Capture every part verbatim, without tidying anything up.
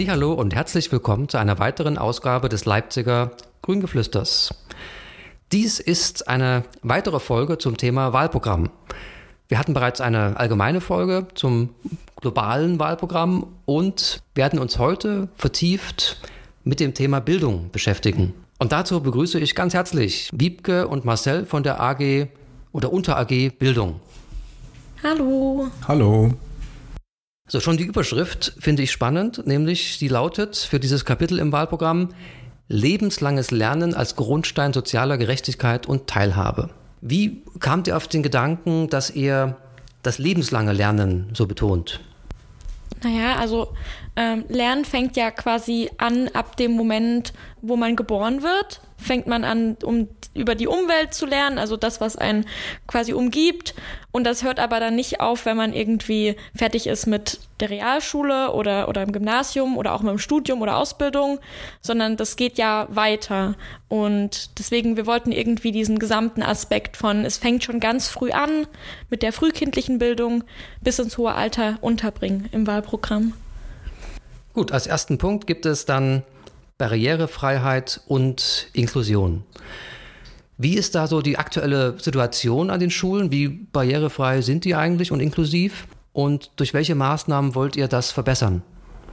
Hallihallo und herzlich willkommen zu einer weiteren Ausgabe des Leipziger Grüngeflüsters. Dies ist eine weitere Folge zum Thema Wahlprogramm. Wir hatten bereits eine allgemeine Folge zum globalen Wahlprogramm und werden uns heute vertieft mit dem Thema Bildung beschäftigen. Und dazu begrüße ich ganz herzlich Wiebke und Marcel von der A G oder Unter A G Bildung. Hallo. Hallo. So, schon die Überschrift finde ich spannend, nämlich die lautet für dieses Kapitel im Wahlprogramm: Lebenslanges Lernen als Grundstein sozialer Gerechtigkeit und Teilhabe. Wie kamt ihr auf den Gedanken, dass ihr das lebenslange Lernen so betont? Naja, also ähm, Lernen fängt ja quasi an ab dem Moment, wo man geboren wird. Fängt man an, um über die Umwelt zu lernen, also das, was einen quasi umgibt. Und das hört aber dann nicht auf, wenn man irgendwie fertig ist mit der Realschule oder, oder im Gymnasium oder auch mit dem Studium oder Ausbildung, sondern das geht ja weiter. Und deswegen, wir wollten irgendwie diesen gesamten Aspekt von, es fängt schon ganz früh an mit der frühkindlichen Bildung bis ins hohe Alter unterbringen im Wahlprogramm. Gut, als ersten Punkt gibt es dann Barrierefreiheit und Inklusion. Wie ist da so die aktuelle Situation an den Schulen? Wie barrierefrei sind die eigentlich und inklusiv? Und durch welche Maßnahmen wollt ihr das verbessern?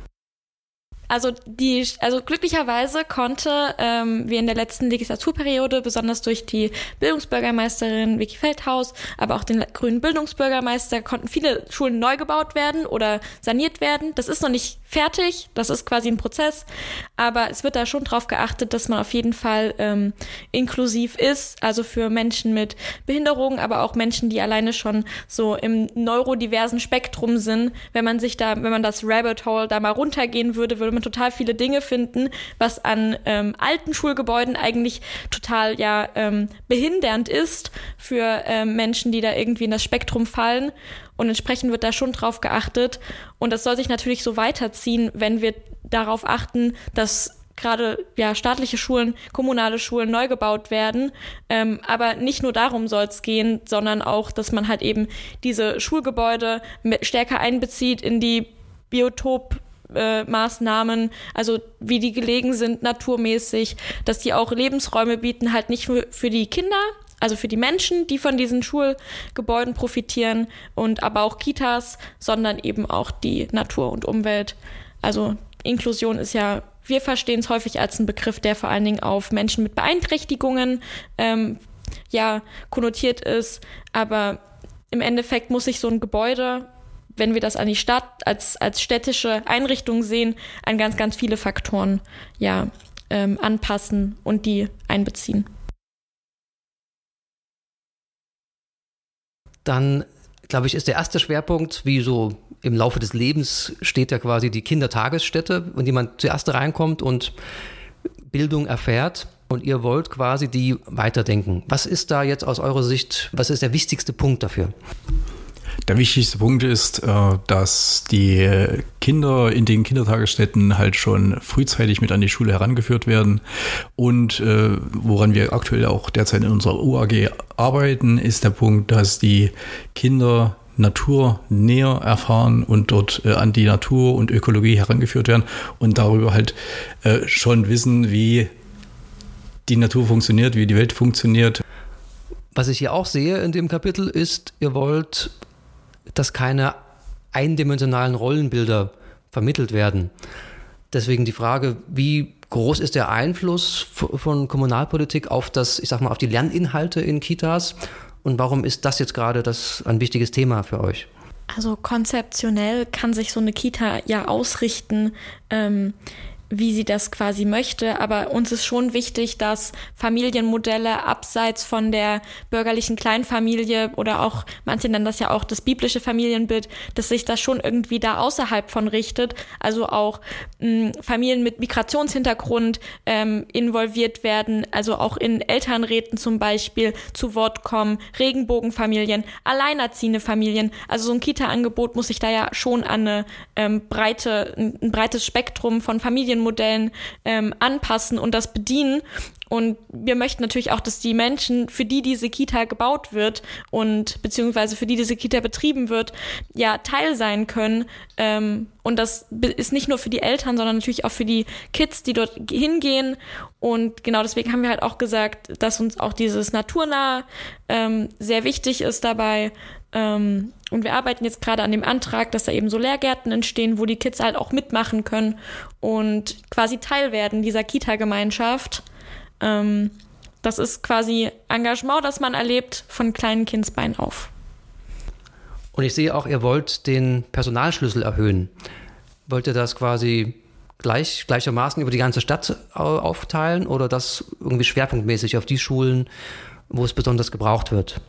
Also die, also glücklicherweise konnte ähm, wir in der letzten Legislaturperiode, besonders durch die Bildungsbürgermeisterin Vicky Feldhaus, aber auch den grünen Bildungsbürgermeister, konnten viele Schulen neu gebaut werden oder saniert werden. Das ist noch nicht fertig, das ist quasi ein Prozess, aber es wird da schon drauf geachtet, dass man auf jeden Fall ähm, inklusiv ist, also für Menschen mit Behinderungen, aber auch Menschen, die alleine schon so im neurodiversen Spektrum sind. Wenn man sich da, wenn man das Rabbit Hole da mal runtergehen würde, würde man total viele Dinge finden, was an ähm, alten Schulgebäuden eigentlich total ja ähm, behindernd ist für ähm, Menschen, die da irgendwie in das Spektrum fallen. Und entsprechend wird da schon drauf geachtet. Und das soll sich natürlich so weiterziehen, wenn wir darauf achten, dass gerade ja staatliche Schulen, kommunale Schulen neu gebaut werden. Ähm, aber nicht nur darum soll es gehen, sondern auch, dass man halt eben diese Schulgebäude stärker einbezieht in die Biotop- Äh, Maßnahmen, also wie die gelegen sind, naturmäßig, dass die auch Lebensräume bieten, halt nicht für, für die Kinder, also für die Menschen, die von diesen Schulgebäuden profitieren, und aber auch Kitas, sondern eben auch die Natur und Umwelt. Also Inklusion ist ja, wir verstehen es häufig als einen Begriff, der vor allen Dingen auf Menschen mit Beeinträchtigungen ähm, ja konnotiert ist, aber im Endeffekt muss sich so ein Gebäude, wenn wir das an die Stadt als, als städtische Einrichtung sehen, an ganz, ganz viele Faktoren ja, ähm, anpassen und die einbeziehen. Dann, glaube ich, ist der erste Schwerpunkt, wie so im Laufe des Lebens steht ja quasi die Kindertagesstätte, in die man zuerst reinkommt und Bildung erfährt. Und ihr wollt quasi die weiterdenken. Was ist da jetzt aus eurer Sicht, was ist der wichtigste Punkt dafür? Der wichtigste Punkt ist, dass die Kinder in den Kindertagesstätten halt schon frühzeitig mit an die Schule herangeführt werden. Und woran wir aktuell auch derzeit in unserer U A G arbeiten, ist der Punkt, dass die Kinder Natur näher erfahren und dort an die Natur und Ökologie herangeführt werden und darüber halt schon wissen, wie die Natur funktioniert, wie die Welt funktioniert. Was ich hier auch sehe in dem Kapitel ist, ihr wollt, dass keine eindimensionalen Rollenbilder vermittelt werden. Deswegen die Frage, wie groß ist der Einfluss von Kommunalpolitik auf das, ich sag mal, auf die Lerninhalte in Kitas und warum ist das jetzt gerade das ein wichtiges Thema für euch? Also konzeptionell kann sich so eine Kita ja ausrichten, ähm, wie sie das quasi möchte, aber uns ist schon wichtig, dass Familienmodelle abseits von der bürgerlichen Kleinfamilie oder auch, manche nennen das ja auch das biblische Familienbild, dass sich das schon irgendwie da außerhalb von richtet, also auch mh, Familien mit Migrationshintergrund ähm, involviert werden, also auch in Elternräten zum Beispiel zu Wort kommen, Regenbogenfamilien, alleinerziehende Familien, also so ein Kita-Angebot muss sich da ja schon an eine ähm, breite, ein, ein breites Spektrum von Familien Familienmodellen ähm, anpassen und das bedienen. Und wir möchten natürlich auch, dass die Menschen, für die diese Kita gebaut wird und beziehungsweise für die diese Kita betrieben wird, ja Teil sein können. Ähm, und das ist nicht nur für die Eltern, sondern natürlich auch für die Kids, die dort hingehen. Und genau deswegen haben wir halt auch gesagt, dass uns auch dieses Naturnah ähm, sehr wichtig ist dabei. Ähm, und wir arbeiten jetzt gerade an dem Antrag, dass da eben so Lehrgärten entstehen, wo die Kids halt auch mitmachen können und quasi Teil werden dieser Kita-Gemeinschaft. Ähm, das ist quasi Engagement, das man erlebt von kleinen Kindsbein auf. Und ich sehe auch, ihr wollt den Personalschlüssel erhöhen. Wollt ihr das quasi gleich, gleichermaßen über die ganze Stadt aufteilen oder das irgendwie schwerpunktmäßig auf die Schulen, wo es besonders gebraucht wird?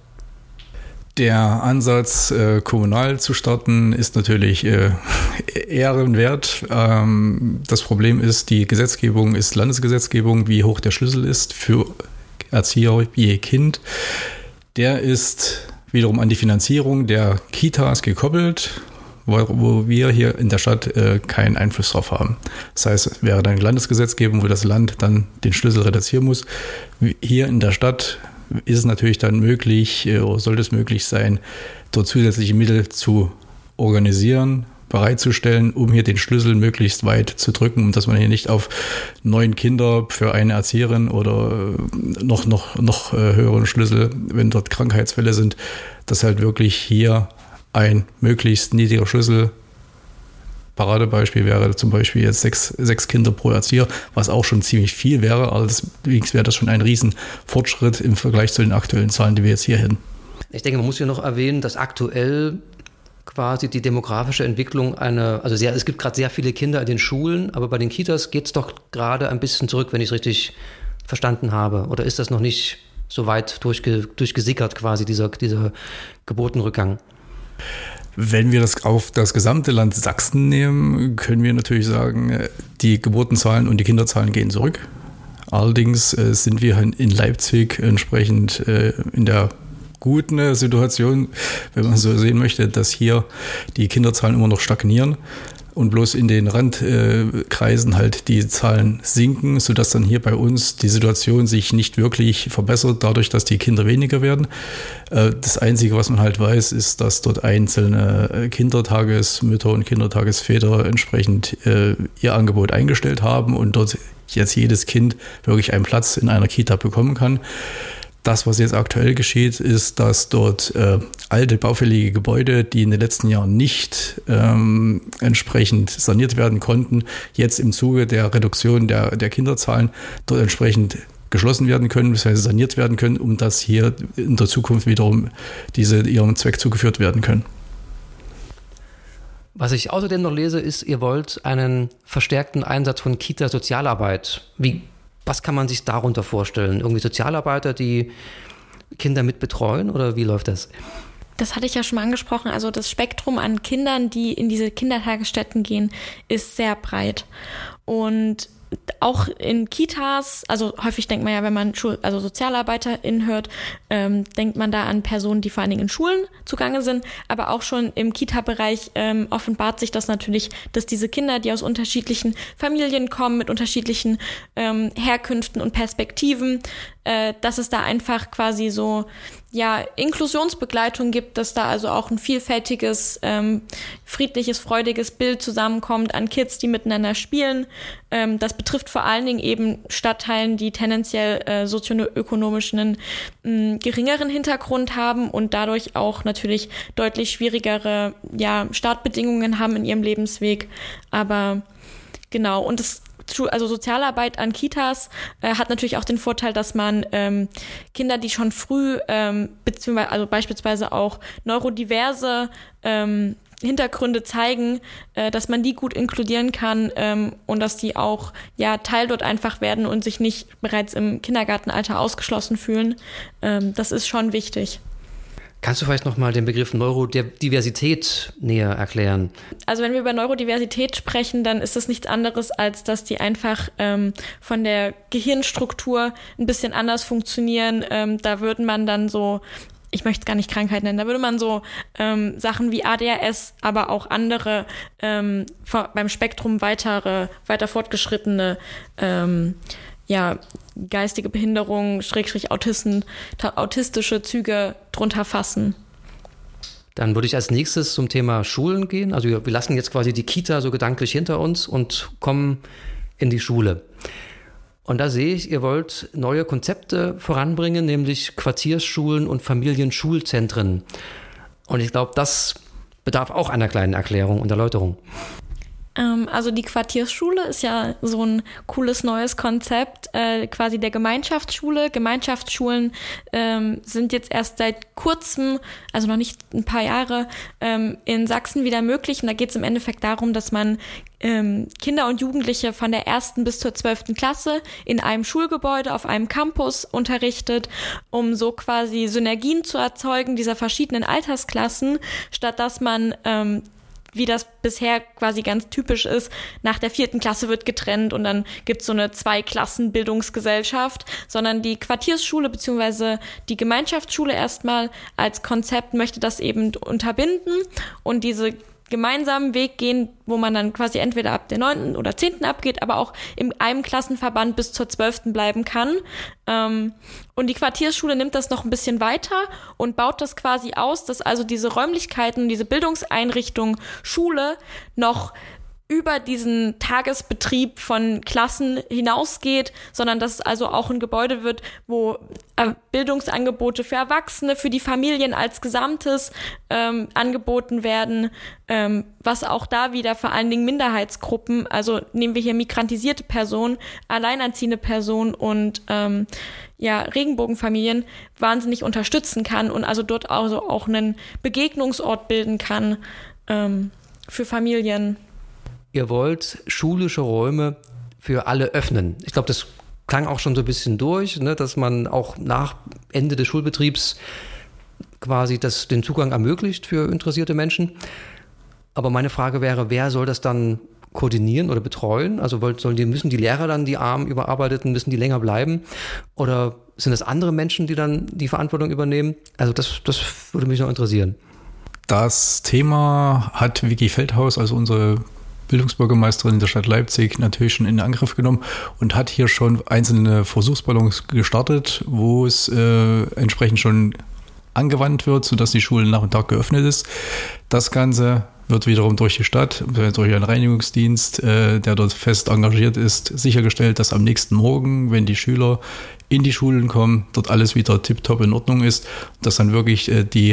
Der Ansatz, äh, kommunal zu starten, ist natürlich äh, ehrenwert. Ähm, das Problem ist, die Gesetzgebung ist Landesgesetzgebung, wie hoch der Schlüssel ist für Erzieher je Kind. Der ist wiederum an die Finanzierung der Kitas gekoppelt, wo, wo wir hier in der Stadt äh, keinen Einfluss drauf haben. Das heißt, es wäre dann Landesgesetzgebung, wo das Land dann den Schlüssel reduzieren muss. Hier in der Stadt ist es natürlich dann möglich, oder sollte es möglich sein, dort zusätzliche Mittel zu organisieren, bereitzustellen, um hier den Schlüssel möglichst weit zu drücken, um dass man hier nicht auf neun Kinder für eine Erzieherin oder noch, noch, noch höheren Schlüssel, wenn dort Krankheitsfälle sind, dass halt wirklich hier ein möglichst niedriger Schlüssel. Paradebeispiel wäre zum Beispiel jetzt sechs, sechs Kinder pro Erzieher, was auch schon ziemlich viel wäre. Allerdings wäre das schon ein riesen Fortschritt im Vergleich zu den aktuellen Zahlen, die wir jetzt hier hätten. Ich denke, man muss hier noch erwähnen, dass aktuell quasi die demografische Entwicklung eine, also sehr, es gibt gerade sehr viele Kinder in den Schulen, aber bei den Kitas geht es doch gerade ein bisschen zurück, wenn ich es richtig verstanden habe. Oder ist das noch nicht so weit durchge, durchgesickert quasi, dieser, dieser Geburtenrückgang? Wenn wir das auf das gesamte Land Sachsen nehmen, können wir natürlich sagen, die Geburtenzahlen und die Kinderzahlen gehen zurück. Allerdings äh, sind wir in Leipzig entsprechend äh, in der guten Situation, wenn man so sehen möchte, dass hier die Kinderzahlen immer noch stagnieren und bloß in den Randkreisen äh, halt die Zahlen sinken, sodass dann hier bei uns die Situation sich nicht wirklich verbessert, dadurch, dass die Kinder weniger werden. Äh, das Einzige, was man halt weiß, ist, dass dort einzelne Kindertagesmütter und Kindertagesväter entsprechend äh, ihr Angebot eingestellt haben und dort jetzt jedes Kind wirklich einen Platz in einer Kita bekommen kann. Das, was jetzt aktuell geschieht, ist, dass dort äh, alte baufällige Gebäude, die in den letzten Jahren nicht ähm, entsprechend saniert werden konnten, jetzt im Zuge der Reduktion der, der Kinderzahlen dort entsprechend geschlossen werden können, beziehungsweise saniert werden können, um dass hier in der Zukunft wiederum diese ihrem Zweck zugeführt werden können. Was ich außerdem noch lese, ist, ihr wollt einen verstärkten Einsatz von Kita-Sozialarbeit. Wie Was kann man sich darunter vorstellen? Irgendwie Sozialarbeiter, die Kinder mit betreuen oder wie läuft das? Das hatte ich ja schon mal angesprochen. Also das Spektrum an Kindern, die in diese Kindertagesstätten gehen, ist sehr breit. Und auch in Kitas, also häufig denkt man ja, wenn man Schul- also SozialarbeiterInnen hört, ähm, denkt man da an Personen, die vor allen Dingen in Schulen zugange sind, aber auch schon im Kita-Bereich ähm, offenbart sich das natürlich, dass diese Kinder, die aus unterschiedlichen Familien kommen, mit unterschiedlichen ähm, Herkünften und Perspektiven, äh, dass es da einfach quasi so ja Inklusionsbegleitung gibt, dass da also auch ein vielfältiges, ähm, friedliches, freudiges Bild zusammenkommt an Kids, die miteinander spielen. Ähm, das betrifft vor allen Dingen eben Stadtteilen, die tendenziell äh, sozioökonomisch einen mh, geringeren Hintergrund haben und dadurch auch natürlich deutlich schwierigere ja, Startbedingungen haben in ihrem Lebensweg. Aber genau, und das also Sozialarbeit an Kitas äh, hat natürlich auch den Vorteil, dass man ähm, Kinder, die schon früh ähm, beziehungsweise also beispielsweise auch neurodiverse ähm, Hintergründe zeigen, äh, dass man die gut inkludieren kann ähm, und dass die auch ja Teil dort einfach werden und sich nicht bereits im Kindergartenalter ausgeschlossen fühlen. Ähm, das ist schon wichtig. Kannst du vielleicht nochmal den Begriff Neurodiversität näher erklären? Also wenn wir über Neurodiversität sprechen, dann ist das nichts anderes, als dass die einfach ähm, von der Gehirnstruktur ein bisschen anders funktionieren. Ähm, da würden man dann so ich möchte es gar nicht Krankheit nennen, da würde man so ähm, Sachen wie A D H S, aber auch andere ähm, vor, beim Spektrum weitere, weiter fortgeschrittene ähm, ja, geistige Behinderung, Schrägstrich Autisten, ta- autistische Züge drunter fassen. Dann würde ich als nächstes zum Thema Schulen gehen. Also wir, wir lassen jetzt quasi die Kita so gedanklich hinter uns und kommen in die Schule. Und da sehe ich, ihr wollt neue Konzepte voranbringen, nämlich Quartiersschulen und Familienschulzentren. Und ich glaube, das bedarf auch einer kleinen Erklärung und Erläuterung. Also die Quartiersschule ist ja so ein cooles neues Konzept, äh, quasi der Gemeinschaftsschule. Gemeinschaftsschulen ähm, sind jetzt erst seit kurzem, also noch nicht ein paar Jahre, ähm, in Sachsen wieder möglich. Und da geht es im Endeffekt darum, dass man ähm, Kinder und Jugendliche von der ersten bis zur zwölften Klasse in einem Schulgebäude auf einem Campus unterrichtet, um so quasi Synergien zu erzeugen dieser verschiedenen Altersklassen, statt dass man ähm, wie das bisher quasi ganz typisch ist, nach der vierten Klasse wird getrennt und dann gibt es so eine Zwei-Klassen-Bildungsgesellschaft, sondern die Quartiersschule bzw. die Gemeinschaftsschule erstmal als Konzept möchte das eben unterbinden und diese gemeinsamen Weg gehen, wo man dann quasi entweder ab der neunten oder zehnten abgeht, aber auch in einem Klassenverband bis zur zwölften bleiben kann. Ähm, und die Quartiersschule nimmt das noch ein bisschen weiter und baut das quasi aus, dass also diese Räumlichkeiten, diese Bildungseinrichtung Schule noch über diesen Tagesbetrieb von Klassen hinausgeht, sondern dass es also auch ein Gebäude wird, wo äh, Bildungsangebote für Erwachsene, für die Familien als Gesamtes ähm, angeboten werden, ähm, was auch da wieder vor allen Dingen Minderheitsgruppen, also nehmen wir hier migrantisierte Personen, alleinerziehende Personen und ähm, ja, Regenbogenfamilien wahnsinnig unterstützen kann und also dort also auch einen Begegnungsort bilden kann ähm, für Familien. Ihr wollt schulische Räume für alle öffnen. Ich glaube, das klang auch schon so ein bisschen durch, ne, dass man auch nach Ende des Schulbetriebs quasi das, den Zugang ermöglicht für interessierte Menschen. Aber meine Frage wäre, wer soll das dann koordinieren oder betreuen? Also sollen die, müssen die Lehrer dann, die arm Überarbeiteten, müssen die länger bleiben? Oder sind das andere Menschen, die dann die Verantwortung übernehmen? Also das, das würde mich noch interessieren. Das Thema hat Vicky Feldhaus, also unsere Bildungsbürgermeisterin der Stadt Leipzig, natürlich schon in Angriff genommen und hat hier schon einzelne Versuchsballons gestartet, wo es äh, entsprechend schon angewandt wird, sodass die Schule Nachmittag geöffnet ist. Das Ganze wird wiederum durch die Stadt, durch einen Reinigungsdienst, äh, der dort fest engagiert ist, sichergestellt, dass am nächsten Morgen, wenn die Schüler in die Schulen kommen, dort alles wieder tipptopp in Ordnung ist, dass dann wirklich äh, die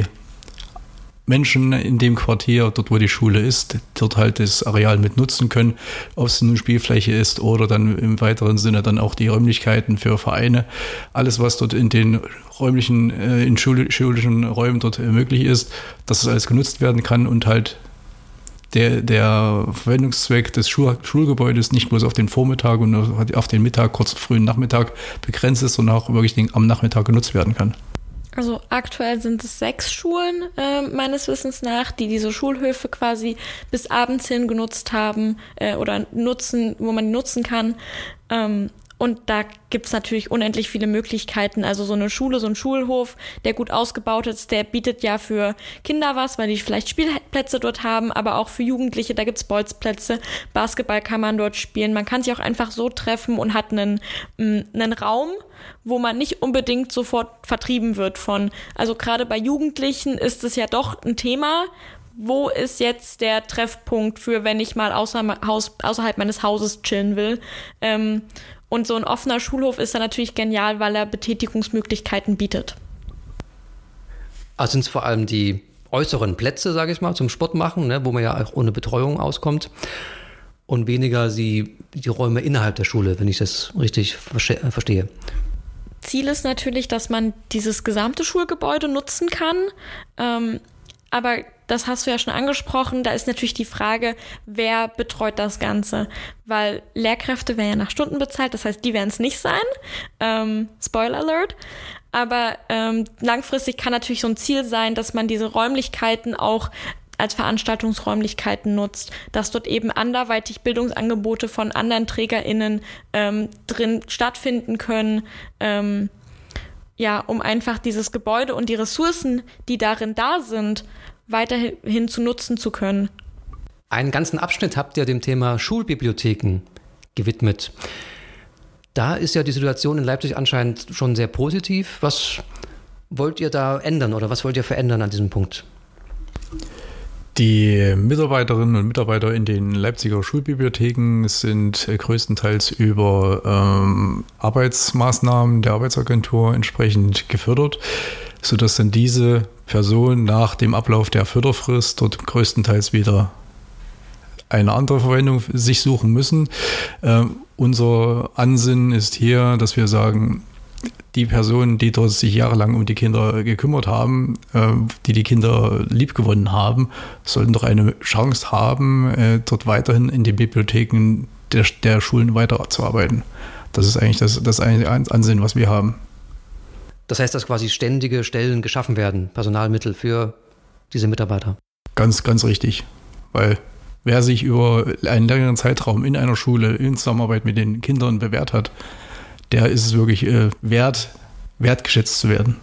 Menschen in dem Quartier, dort wo die Schule ist, dort halt das Areal mit nutzen können, ob es eine Spielfläche ist oder dann im weiteren Sinne dann auch die Räumlichkeiten für Vereine. Alles, was dort in den räumlichen, äh, in schul- schulischen Räumen dort äh, möglich ist, dass es alles genutzt werden kann und halt der, der Verwendungszweck des Schul- Schulgebäudes nicht bloß auf den Vormittag und auf den Mittag, kurz frühen Nachmittag begrenzt ist, sondern auch wirklich den, am Nachmittag genutzt werden kann. Also aktuell sind es sechs Schulen äh, meines Wissens nach, die diese Schulhöfe quasi bis abends hin genutzt haben äh, oder nutzen, wo man die nutzen kann. Ähm, und da gibt's natürlich unendlich viele Möglichkeiten. Also so eine Schule, so ein Schulhof, der gut ausgebaut ist, der bietet ja für Kinder was, weil die vielleicht Spielplätze dort haben, aber auch für Jugendliche, da gibt's Bolzplätze, Basketball kann man dort spielen. Man kann sich auch einfach so treffen und hat einen, einen Raum, wo man nicht unbedingt sofort vertrieben wird von. Also gerade bei Jugendlichen ist es ja doch ein Thema. Wo ist jetzt der Treffpunkt für, wenn ich mal außer, Haus, außerhalb meines Hauses chillen will? Ähm, und so ein offener Schulhof ist dann natürlich genial, weil er Betätigungsmöglichkeiten bietet. Also sind es vor allem die äußeren Plätze, sage ich mal, zum Sport machen, ne, wo man ja auch ohne Betreuung auskommt. Und weniger die, die Räume innerhalb der Schule, wenn ich das richtig verstehe. Ziel ist natürlich, dass man dieses gesamte Schulgebäude nutzen kann. Ähm, aber das hast du ja schon angesprochen, da ist natürlich die Frage, wer betreut das Ganze? Weil Lehrkräfte werden ja nach Stunden bezahlt, das heißt, die werden es nicht sein. Ähm, Spoiler Alert. Aber ähm, langfristig kann natürlich so ein Ziel sein, dass man diese Räumlichkeiten auch als Veranstaltungsräumlichkeiten nutzt, dass dort eben anderweitig Bildungsangebote von anderen TrägerInnen ähm, drin stattfinden können. Ähm, ja, um einfach dieses Gebäude und die Ressourcen, die darin da sind, weiterhin zu nutzen zu können. Einen ganzen Abschnitt habt ihr dem Thema Schulbibliotheken gewidmet. Da ist ja die Situation in Leipzig anscheinend schon sehr positiv. Was wollt ihr da ändern oder was wollt ihr verändern an diesem Punkt? Die Mitarbeiterinnen und Mitarbeiter in den Leipziger Schulbibliotheken sind größtenteils über ähm, Arbeitsmaßnahmen der Arbeitsagentur entsprechend gefördert, sodass dann diese Personen nach dem Ablauf der Förderfrist dort größtenteils wieder eine andere Verwendung sich suchen müssen. Ähm, unser Ansinnen ist hier, dass wir sagen, die Personen, die dort sich jahrelang um die Kinder gekümmert haben, äh, die die Kinder liebgewonnen haben, sollten doch eine Chance haben, äh, dort weiterhin in den Bibliotheken der, der Schulen weiterzuarbeiten. Das ist eigentlich das, das Ansinnen, was wir haben. Das heißt, dass quasi ständige Stellen geschaffen werden, Personalmittel für diese Mitarbeiter. Ganz, ganz richtig. Weil wer sich über einen längeren Zeitraum in einer Schule in Zusammenarbeit mit den Kindern bewährt hat, der ist es wirklich äh, wert, wertgeschätzt zu werden.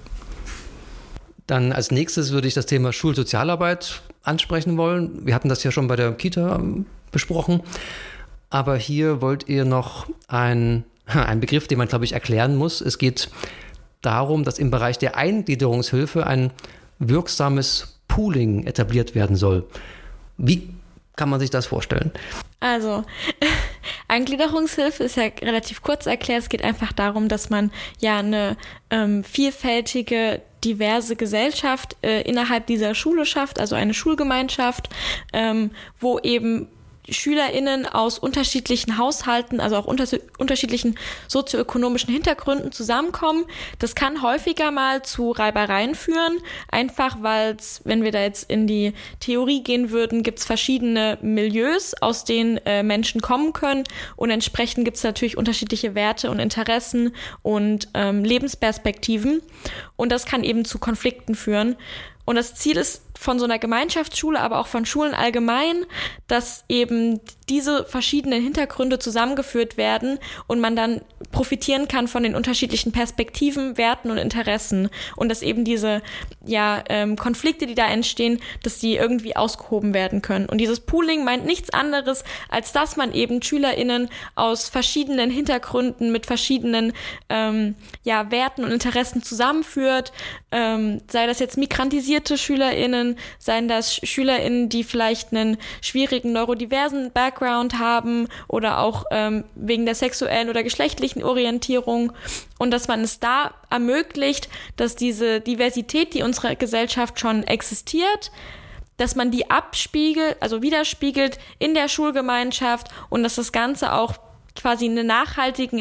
Dann als nächstes würde ich das Thema Schulsozialarbeit ansprechen wollen. Wir hatten das ja schon bei der Kita besprochen, aber hier wollt ihr noch ein, ein Begriff, den man, glaube ich, erklären muss. Es geht darum, dass im Bereich der Eingliederungshilfe ein wirksames Pooling etabliert werden soll. Wie kann man sich das vorstellen? Also, Eingliederungshilfe ist ja relativ kurz erklärt. Es geht einfach darum, dass man ja eine ähm, vielfältige, diverse Gesellschaft äh, innerhalb dieser Schule schafft, also eine Schulgemeinschaft, ähm, wo eben SchülerInnen aus unterschiedlichen Haushalten, also auch unter, unterschiedlichen sozioökonomischen Hintergründen zusammenkommen. Das kann häufiger mal zu Reibereien führen, einfach weil es, wenn wir da jetzt in die Theorie gehen würden, gibt es verschiedene Milieus, aus denen äh, Menschen kommen können, und entsprechend gibt es natürlich unterschiedliche Werte und Interessen und ähm, Lebensperspektiven, und das kann eben zu Konflikten führen. Und das Ziel ist von so einer Gemeinschaftsschule, aber auch von Schulen allgemein, dass eben diese verschiedenen Hintergründe zusammengeführt werden und man dann profitieren kann von den unterschiedlichen Perspektiven, Werten und Interessen. Und dass eben diese ja, ähm, Konflikte, die da entstehen, dass die irgendwie ausgehoben werden können. Und dieses Pooling meint nichts anderes, als dass man eben SchülerInnen aus verschiedenen Hintergründen mit verschiedenen ähm, ja, Werten und Interessen zusammenführt. Ähm, sei das jetzt migrantisierte SchülerInnen, seien das SchülerInnen, die vielleicht einen schwierigen neurodiversen Background haben oder auch ähm, wegen der sexuellen oder geschlechtlichen Orientierung, und dass man es da ermöglicht, dass diese Diversität, die in unserer Gesellschaft schon existiert, dass man die abspiegelt, also widerspiegelt in der Schulgemeinschaft, und dass das Ganze auch quasi einen nachhaltigen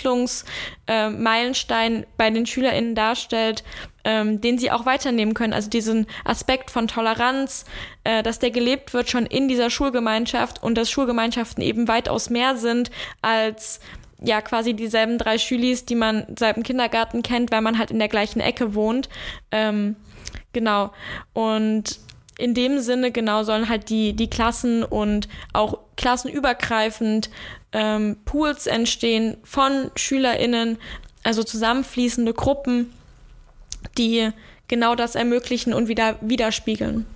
Entwicklungsmeilenstein äh, bei den SchülerInnen darstellt, ähm, den sie auch weiternehmen können. Also diesen Aspekt von Toleranz, äh, dass der gelebt wird schon in dieser Schulgemeinschaft, und dass Schulgemeinschaften eben weitaus mehr sind als ja quasi dieselben drei Schülis, die man seit dem Kindergarten kennt, weil man halt in der gleichen Ecke wohnt. Ähm, genau. Und in dem Sinne, genau, sollen halt die, die Klassen und auch klassenübergreifend ähm, Pools entstehen von SchülerInnen, also zusammenfließende Gruppen, die genau das ermöglichen und wieder widerspiegeln.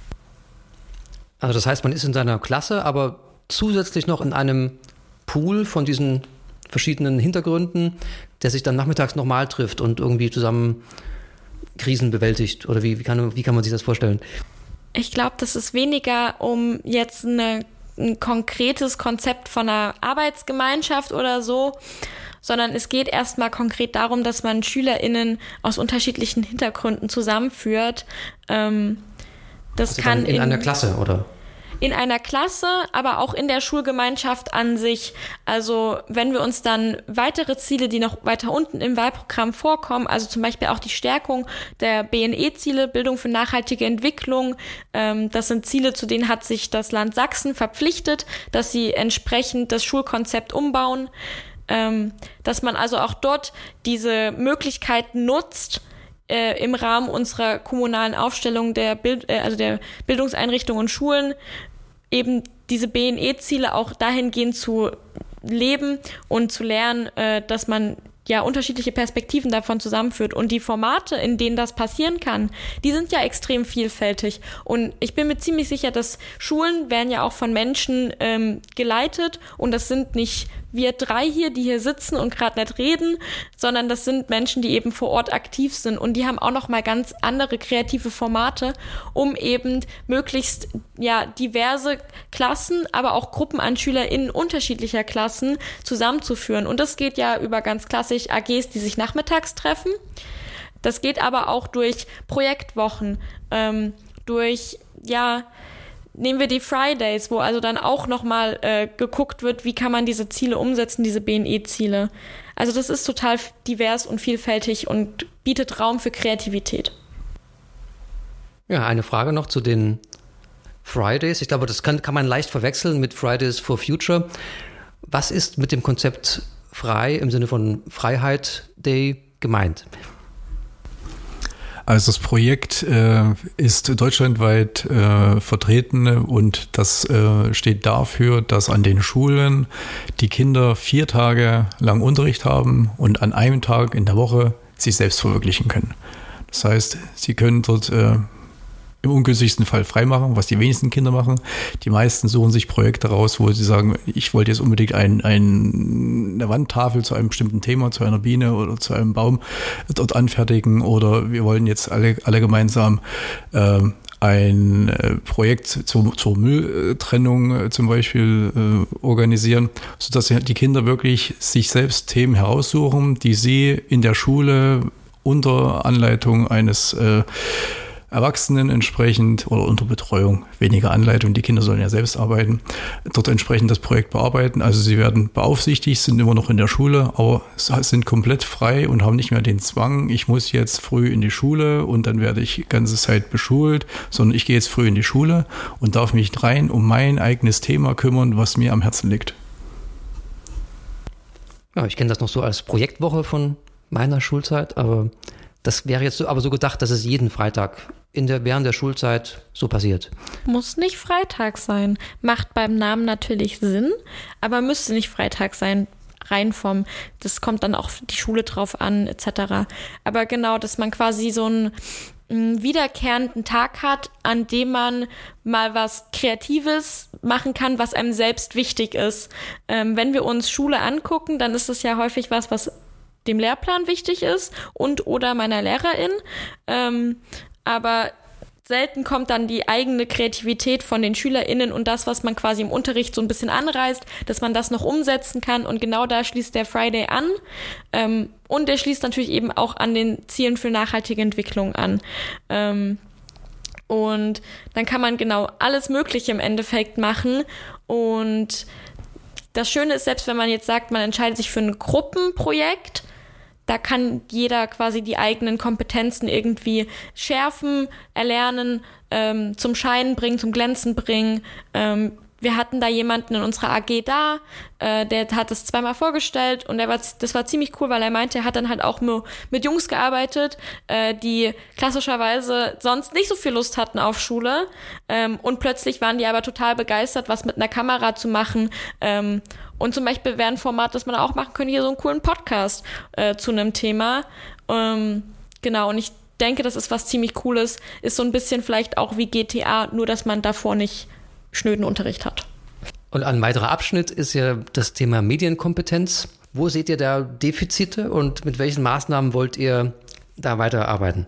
Also das heißt, man ist in seiner Klasse, aber zusätzlich noch in einem Pool von diesen verschiedenen Hintergründen, der sich dann nachmittags nochmal trifft und irgendwie zusammen Krisen bewältigt. Oder wie, wie, kann, wie kann man sich das vorstellen? Ich glaube, das ist weniger um jetzt eine, ein konkretes Konzept von einer Arbeitsgemeinschaft oder so, sondern es geht erstmal konkret darum, dass man SchülerInnen aus unterschiedlichen Hintergründen zusammenführt. Ähm, das also kann in, in in einer Klasse, oder? In einer Klasse, aber auch in der Schulgemeinschaft an sich. Also wenn wir uns dann weitere Ziele, die noch weiter unten im Wahlprogramm vorkommen, also zum Beispiel auch die Stärkung der B N E-Ziele, Bildung für nachhaltige Entwicklung, ähm, das sind Ziele, zu denen hat sich das Land Sachsen verpflichtet, dass sie entsprechend das Schulkonzept umbauen, ähm, dass man also auch dort diese Möglichkeiten nutzt, äh, im Rahmen unserer kommunalen Aufstellung der Bild, äh, also der Bildungseinrichtungen und Schulen, eben diese B N E-Ziele auch dahingehend zu leben und zu lernen, äh, dass man ja, unterschiedliche Perspektiven davon zusammenführt. Und die Formate, in denen das passieren kann, die sind ja extrem vielfältig. Und ich bin mir ziemlich sicher, dass Schulen werden ja auch von Menschen ähm, geleitet. Und das sind nicht wir drei hier, die hier sitzen und gerade nicht reden, sondern das sind Menschen, die eben vor Ort aktiv sind. Und die haben auch nochmal ganz andere kreative Formate, um eben möglichst ja diverse Klassen, aber auch Gruppen an SchülerInnen unterschiedlicher Klassen zusammenzuführen. Und das geht ja über ganz klassisch A Gs, die sich nachmittags treffen. Das geht aber auch durch Projektwochen, ähm, durch, ja, nehmen wir die Fridays, wo also dann auch nochmal äh, geguckt wird, wie kann man diese Ziele umsetzen, diese B N E-Ziele. Also das ist total divers und vielfältig und bietet Raum für Kreativität. Ja, eine Frage noch zu den Fridays. Ich glaube, das kann, kann man leicht verwechseln mit Fridays for Future. Was ist mit dem Konzept frei im Sinne von Freiheit Day gemeint? Also das Projekt äh, ist deutschlandweit äh, vertreten und das äh, steht dafür, dass an den Schulen die Kinder vier Tage lang Unterricht haben und an einem Tag in der Woche sich selbst verwirklichen können. Das heißt, sie können dort äh, im ungünstigsten Fall freimachen, was die wenigsten Kinder machen. Die meisten suchen sich Projekte raus, wo sie sagen, ich wollte jetzt unbedingt ein, ein, eine Wandtafel zu einem bestimmten Thema, zu einer Biene oder zu einem Baum dort anfertigen, oder wir wollen jetzt alle, alle gemeinsam äh, ein äh, Projekt zu, zur Mülltrennung äh, zum Beispiel äh, organisieren, sodass die Kinder wirklich sich selbst Themen heraussuchen, die sie in der Schule unter Anleitung eines äh, Erwachsenen entsprechend oder unter Betreuung, weniger Anleitung, die Kinder sollen ja selbst arbeiten, dort entsprechend das Projekt bearbeiten. Also sie werden beaufsichtigt, sind immer noch in der Schule, aber sind komplett frei und haben nicht mehr den Zwang, ich muss jetzt früh in die Schule und dann werde ich die ganze Zeit beschult, sondern ich gehe jetzt früh in die Schule und darf mich rein um mein eigenes Thema kümmern, was mir am Herzen liegt. Ja, ich kenne das noch so als Projektwoche von meiner Schulzeit, aber das wäre jetzt so, aber so gedacht, dass es jeden Freitag in der, während der Schulzeit so passiert. Muss nicht Freitag sein. Macht beim Namen natürlich Sinn, aber müsste nicht Freitag sein, rein vom, das kommt dann auch die Schule drauf an, et cetera. Aber genau, dass man quasi so einen, einen wiederkehrenden Tag hat, an dem man mal was Kreatives machen kann, was einem selbst wichtig ist. Ähm, wenn wir uns Schule angucken, dann ist es ja häufig was, was dem Lehrplan wichtig ist und oder meiner Lehrerin. Ähm, aber selten kommt dann die eigene Kreativität von den SchülerInnen und das, was man quasi im Unterricht so ein bisschen anreißt, dass man das noch umsetzen kann. Und genau da schließt der Friday an. Ähm, und der schließt natürlich eben auch an den Zielen für nachhaltige Entwicklung an. Ähm, und dann kann man genau alles Mögliche im Endeffekt machen. Und das Schöne ist, selbst wenn man jetzt sagt, man entscheidet sich für ein Gruppenprojekt, da kann jeder quasi die eigenen Kompetenzen irgendwie schärfen, erlernen, ähm, zum Scheinen bringen, zum Glänzen bringen. Ähm, wir hatten da jemanden in unserer A G da, äh, der hat das zweimal vorgestellt und der war, das war ziemlich cool, weil er meinte, er hat dann halt auch nur mit Jungs gearbeitet, äh, die klassischerweise sonst nicht so viel Lust hatten auf Schule, ähm, und plötzlich waren die aber total begeistert, was mit einer Kamera zu machen, ähm, und zum Beispiel wäre ein Format, das man auch machen könnte, hier so einen coolen Podcast äh, zu einem Thema, ähm, genau, und ich denke, das ist was ziemlich Cooles, ist so ein bisschen vielleicht auch wie G T A, nur dass man davor nicht schnöden Unterricht hat. Und ein weiterer Abschnitt ist ja das Thema Medienkompetenz. Wo seht ihr da Defizite und mit welchen Maßnahmen wollt ihr da weiterarbeiten?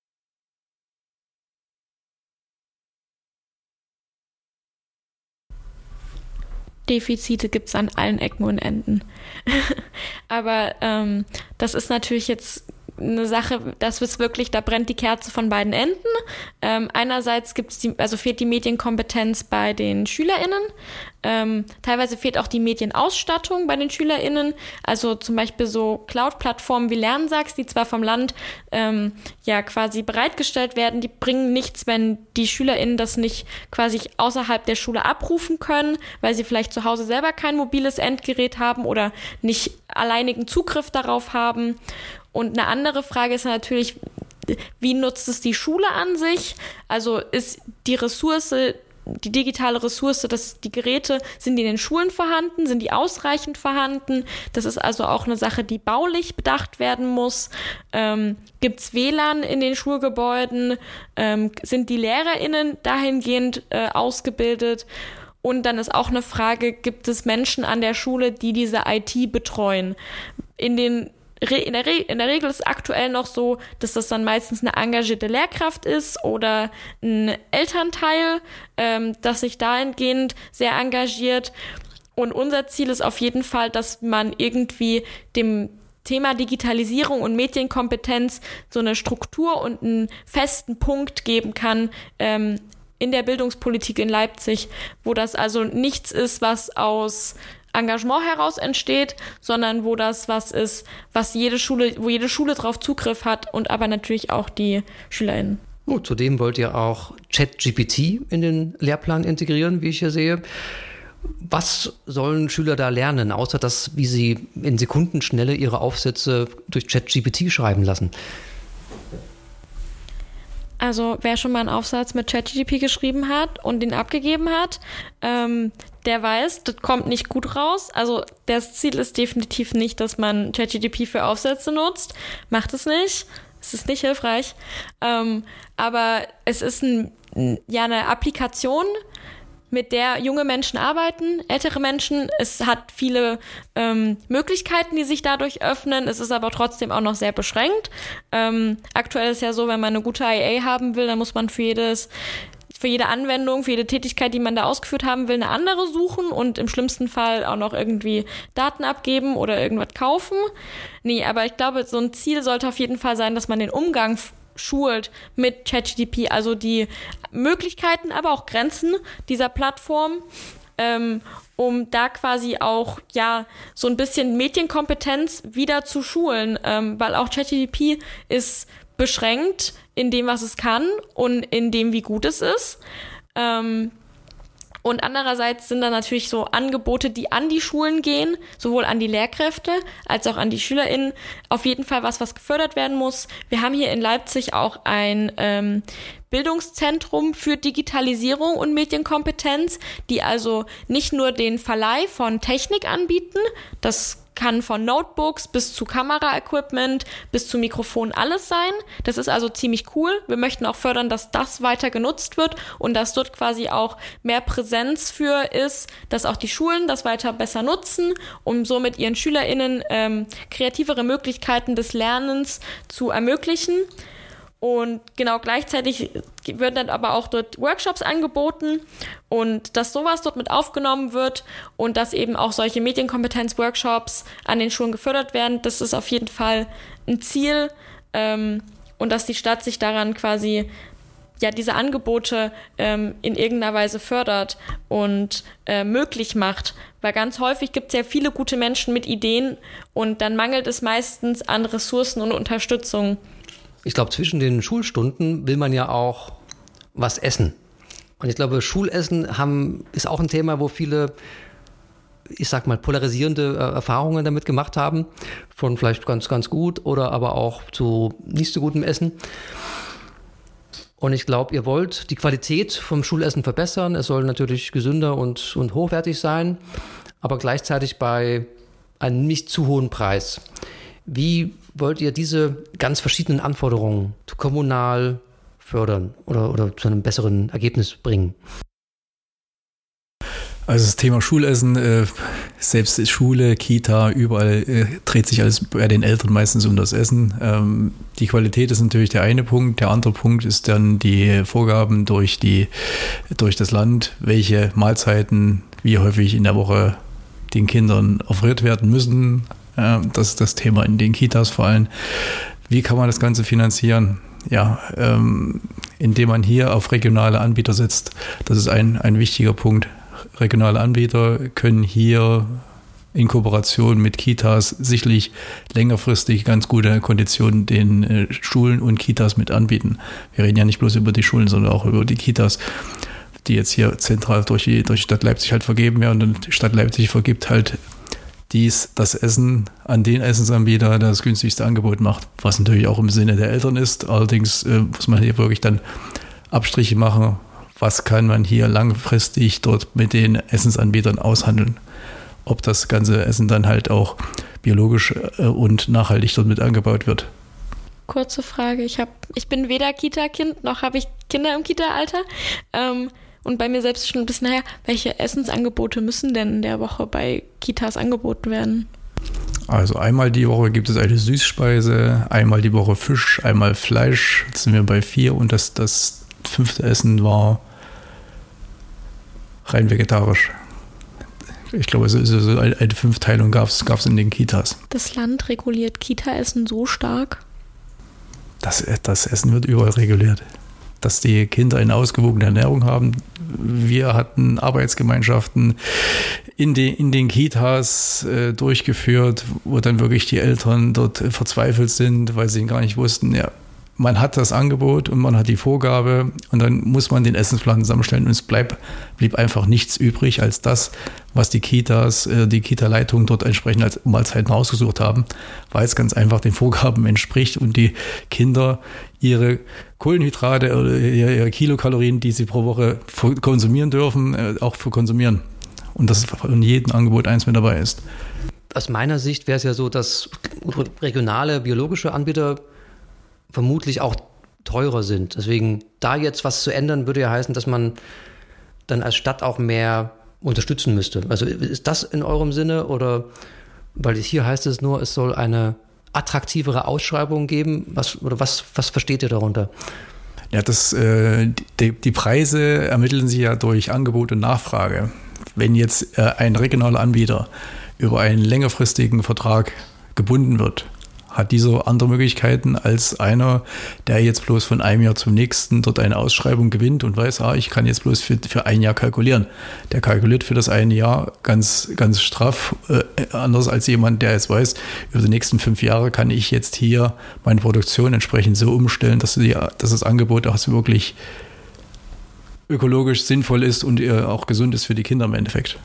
Defizite gibt es an allen Ecken und Enden. Aber ähm, das ist natürlich jetzt eine Sache, das ist wirklich, da brennt die Kerze von beiden Enden. Ähm, einerseits gibt's die, also fehlt die Medienkompetenz bei den SchülerInnen. Ähm, teilweise fehlt auch die Medienausstattung bei den SchülerInnen. Also zum Beispiel so Cloud-Plattformen wie Lernsachs, die zwar vom Land ähm, ja quasi bereitgestellt werden, die bringen nichts, wenn die SchülerInnen das nicht quasi außerhalb der Schule abrufen können, weil sie vielleicht zu Hause selber kein mobiles Endgerät haben oder nicht alleinigen Zugriff darauf haben. Und eine andere Frage ist natürlich, wie nutzt es die Schule an sich? Also ist die Ressource die digitale Ressource, dass die Geräte, sind die in den Schulen vorhanden, sind die ausreichend vorhanden? Das ist also auch eine Sache, die baulich bedacht werden muss. Ähm, Gibt es W L A N in den Schulgebäuden? Ähm, sind die LehrerInnen dahingehend äh, ausgebildet? Und dann ist auch eine Frage, gibt es Menschen an der Schule, die diese I T betreuen? In den In der, Re- in der Regel ist es aktuell noch so, dass das dann meistens eine engagierte Lehrkraft ist oder ein Elternteil, ähm, das sich dahingehend sehr engagiert. Und unser Ziel ist auf jeden Fall, dass man irgendwie dem Thema Digitalisierung und Medienkompetenz so eine Struktur und einen festen Punkt geben kann, ähm, in der Bildungspolitik in Leipzig, wo das also nichts ist, was aus Engagement heraus entsteht, sondern wo das was ist, was jede Schule, wo jede Schule drauf Zugriff hat und aber natürlich auch die SchülerInnen. Oh, zudem wollt ihr auch ChatGPT in den Lehrplan integrieren, wie ich hier sehe. Was sollen Schüler da lernen, außer dass, wie sie in Sekundenschnelle ihre Aufsätze durch ChatGPT schreiben lassen? Also wer schon mal einen Aufsatz mit ChatGPT geschrieben hat und den abgegeben hat, ähm, der weiß, das kommt nicht gut raus. Also das Ziel ist definitiv nicht, dass man ChatGPT für Aufsätze nutzt. Macht es nicht. Es ist nicht hilfreich. Ähm, aber es ist ein, ja eine Applikation, mit der junge Menschen arbeiten, ältere Menschen. Es hat viele ähm, Möglichkeiten, die sich dadurch öffnen. Es ist aber trotzdem auch noch sehr beschränkt. Ähm, aktuell ist ja so, wenn man eine gute I A haben will, dann muss man für jedes, für jede Anwendung, für jede Tätigkeit, die man da ausgeführt haben will, eine andere suchen und im schlimmsten Fall auch noch irgendwie Daten abgeben oder irgendwas kaufen. Nee, aber ich glaube, so ein Ziel sollte auf jeden Fall sein, dass man den Umgang schult mit ChatGPT, also die Möglichkeiten, aber auch Grenzen dieser Plattform, ähm, um da quasi auch ja so ein bisschen Medienkompetenz wieder zu schulen, ähm, weil auch ChatGPT ist beschränkt in dem, was es kann und in dem, wie gut es ist. Ähm, Und andererseits sind da natürlich so Angebote, die an die Schulen gehen, sowohl an die Lehrkräfte als auch an die SchülerInnen. Auf jeden Fall was, was gefördert werden muss. Wir haben hier in Leipzig auch ein ähm, Bildungszentrum für Digitalisierung und Medienkompetenz, die also nicht nur den Verleih von Technik anbieten, das kann von Notebooks bis zu Kameraequipment bis zu Mikrofon alles sein. Das ist also ziemlich cool. Wir möchten auch fördern, dass das weiter genutzt wird und dass dort quasi auch mehr Präsenz für ist, dass auch die Schulen das weiter besser nutzen, um somit ihren SchülerInnen ähm, kreativere Möglichkeiten des Lernens zu ermöglichen. Und genau gleichzeitig werden dann aber auch dort Workshops angeboten und dass sowas dort mit aufgenommen wird und dass eben auch solche Medienkompetenz-Workshops an den Schulen gefördert werden, das ist auf jeden Fall ein Ziel, ähm, und dass die Stadt sich daran quasi ja diese Angebote ähm, in irgendeiner Weise fördert und äh, möglich macht, weil ganz häufig gibt es ja viele gute Menschen mit Ideen und dann mangelt es meistens an Ressourcen und Unterstützung. Ich glaube, zwischen den Schulstunden will man ja auch was essen. Und ich glaube, Schulessen haben, ist auch ein Thema, wo viele, ich sag mal, polarisierende äh, Erfahrungen damit gemacht haben. Von vielleicht ganz, ganz gut oder aber auch zu nicht so gutem Essen. Und ich glaube, ihr wollt die Qualität vom Schulessen verbessern. Es soll natürlich gesünder und, und hochwertig sein, aber gleichzeitig bei einem nicht zu hohen Preis. Wie wollt ihr diese ganz verschiedenen Anforderungen kommunal fördern oder, oder zu einem besseren Ergebnis bringen? Also das Thema Schulessen, äh, selbst Schule, Kita, überall äh, dreht sich alles bei den Eltern meistens um das Essen. Ähm, die Qualität ist natürlich der eine Punkt. Der andere Punkt ist dann die Vorgaben durch, die, durch das Land, welche Mahlzeiten wie häufig in der Woche den Kindern offeriert werden müssen. Das ist das Thema in den Kitas vor allem. Wie kann man das Ganze finanzieren? Ja, ähm, indem man hier auf regionale Anbieter setzt. Das ist ein, ein wichtiger Punkt. Regionale Anbieter können hier in Kooperation mit Kitas sicherlich längerfristig ganz gute Konditionen den äh, Schulen und Kitas mit anbieten. Wir reden ja nicht bloß über die Schulen, sondern auch über die Kitas, die jetzt hier zentral durch die, durch die Stadt Leipzig halt vergeben werden. Und die Stadt Leipzig vergibt halt dies, das Essen an den Essensanbieter, der das günstigste Angebot macht, was natürlich auch im Sinne der Eltern ist. Allerdings äh, muss man hier wirklich dann Abstriche machen, was kann man hier langfristig dort mit den Essensanbietern aushandeln. Ob das ganze Essen dann halt auch biologisch und nachhaltig dort mit angebaut wird. Kurze Frage, ich, hab, ich bin weder Kita-Kind, noch habe ich Kinder im Kita-Alter. Ähm, und bei mir selbst schon ein bisschen, naja, welche Essensangebote müssen denn in der Woche bei Kitas angeboten werden? Also einmal die Woche gibt es eine Süßspeise, einmal die Woche Fisch, einmal Fleisch. Jetzt sind wir bei vier und das, das fünfte Essen war rein vegetarisch. Ich glaube, so, so eine Fünfteilung gab es in den Kitas. Das Land reguliert Kita-Essen so stark? Das, das Essen wird überall reguliert. Dass die Kinder eine ausgewogene Ernährung haben. Wir hatten Arbeitsgemeinschaften in, die, in den Kitas äh, durchgeführt, wo dann wirklich die Eltern dort verzweifelt sind, weil sie gar nicht wussten, ja, man hat das Angebot und man hat die Vorgabe und dann muss man den Essensplan zusammenstellen und es bleib, blieb einfach nichts übrig als das, was die Kitas, äh, die Kita-Leitungen dort entsprechend als Mahlzeiten ausgesucht haben, weil es ganz einfach den Vorgaben entspricht und die Kinder ihre Kohlenhydrate oder ihre Kilokalorien, die sie pro Woche konsumieren dürfen, äh, auch für konsumieren. Und dass von jedem Angebot eins mit dabei ist. Aus meiner Sicht wäre es ja so, dass regionale biologische Anbieter vermutlich auch teurer sind. Deswegen da jetzt was zu ändern, würde ja heißen, dass man dann als Stadt auch mehr unterstützen müsste. Also ist das in eurem Sinne oder, weil hier heißt es nur, es soll eine attraktivere Ausschreibung geben? Was, oder was, was versteht ihr darunter? Ja, das, äh, die, die Preise ermitteln sich ja durch Angebot und Nachfrage. Wenn jetzt äh, ein regionaler Anbieter über einen längerfristigen Vertrag gebunden wird, hat dieser andere Möglichkeiten als einer, der jetzt bloß von einem Jahr zum nächsten dort eine Ausschreibung gewinnt und weiß, ah, ich kann jetzt bloß für, für ein Jahr kalkulieren. Der kalkuliert für das eine Jahr ganz, ganz straff, äh, anders als jemand, der jetzt weiß, über die nächsten fünf Jahre kann ich jetzt hier meine Produktion entsprechend so umstellen, dass, die, dass das Angebot auch wirklich ökologisch sinnvoll ist und äh, auch gesund ist für die Kinder im Endeffekt.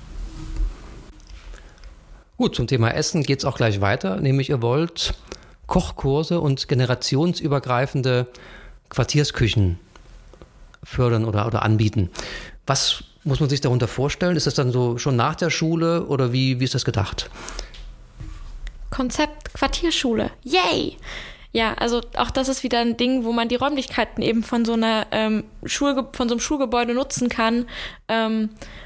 Gut, zum Thema Essen geht es auch gleich weiter, nämlich ihr wollt Kochkurse und generationsübergreifende Quartiersküchen fördern oder, oder anbieten. Was muss man sich darunter vorstellen? Ist das dann so schon nach der Schule oder wie, wie ist das gedacht? Konzept Quartierschule. Yay! Ja, also auch das ist wieder ein Ding, wo man die Räumlichkeiten eben von so einer ähm, Schulge- von so einem Schulgebäude nutzen kann. Ähm,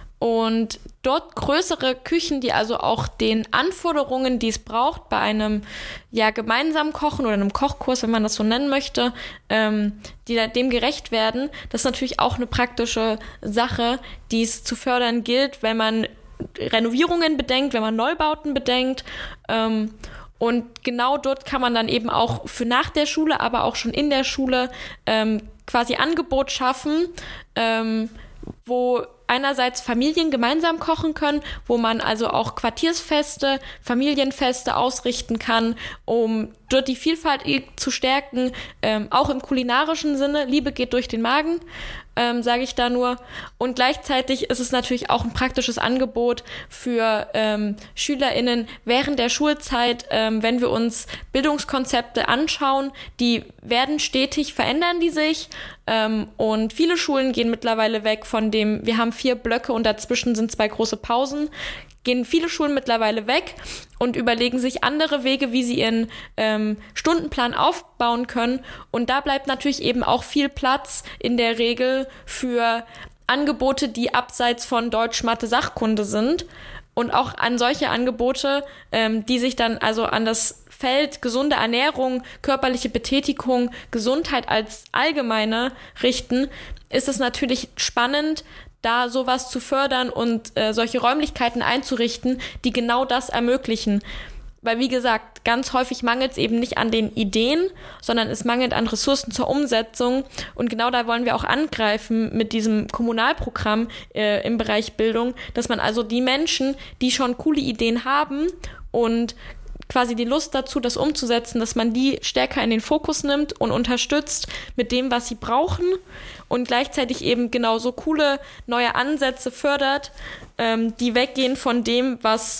und dort größere Küchen, die also auch den Anforderungen, die es braucht bei einem ja gemeinsamen Kochen oder einem Kochkurs, wenn man das so nennen möchte, ähm, die dem gerecht werden. Das ist natürlich auch eine praktische Sache, die es zu fördern gilt, wenn man Renovierungen bedenkt, wenn man Neubauten bedenkt. Ähm, und genau dort kann man dann eben auch für nach der Schule, aber auch schon in der Schule ähm, quasi Angebot schaffen, ähm, wo einerseits Familien gemeinsam kochen können, wo man also auch Quartiersfeste, Familienfeste ausrichten kann, um dort die Vielfalt zu stärken, ähm, auch im kulinarischen Sinne. Liebe geht durch den Magen, ähm, sage ich da nur. Und gleichzeitig ist es natürlich auch ein praktisches Angebot für ähm, SchülerInnen während der Schulzeit, ähm, wenn wir uns Bildungskonzepte anschauen, die werden stetig, verändern die sich. Ähm, und viele Schulen gehen mittlerweile weg von dem, wir haben vier Blöcke und dazwischen sind zwei große Pausen, gehen viele Schulen mittlerweile weg und überlegen sich andere Wege, wie sie ihren ähm, Stundenplan aufbauen können. Und da bleibt natürlich eben auch viel Platz in der Regel für Angebote, die abseits von Deutsch, Mathe, Sachkunde sind. Und auch an solche Angebote, ähm, die sich dann also an das Feld gesunde Ernährung, körperliche Betätigung, Gesundheit als allgemeine richten, ist es natürlich spannend, da sowas zu fördern und äh, solche Räumlichkeiten einzurichten, die genau das ermöglichen. Weil, wie gesagt, ganz häufig mangelt es eben nicht an den Ideen, sondern es mangelt an Ressourcen zur Umsetzung. Und genau da wollen wir auch angreifen mit diesem Kommunalprogramm äh, im Bereich Bildung, dass man also die Menschen, die schon coole Ideen haben und quasi die Lust dazu, das umzusetzen, dass man die stärker in den Fokus nimmt und unterstützt mit dem, was sie brauchen und gleichzeitig eben genauso coole neue Ansätze fördert, ähm, die weggehen von dem, was